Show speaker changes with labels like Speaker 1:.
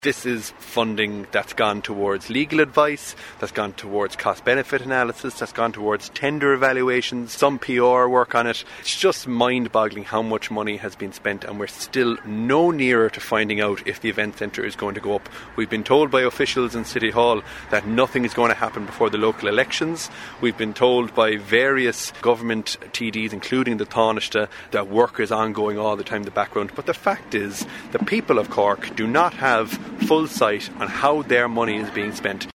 Speaker 1: This is funding that's gone towards legal advice, that's gone towards cost-benefit analysis, that's gone towards tender evaluations, some PR work on it. It's just mind-boggling how much money has been spent, and we're still no nearer to finding out if the event centre is going to go up. We've been told by officials in City Hall that nothing is going to happen before the local elections. We've been told by various government TDs, including the Taoiseach, that work is ongoing all the time in the background. But the fact is, the people of Cork do not have full sight on how their money is being spent.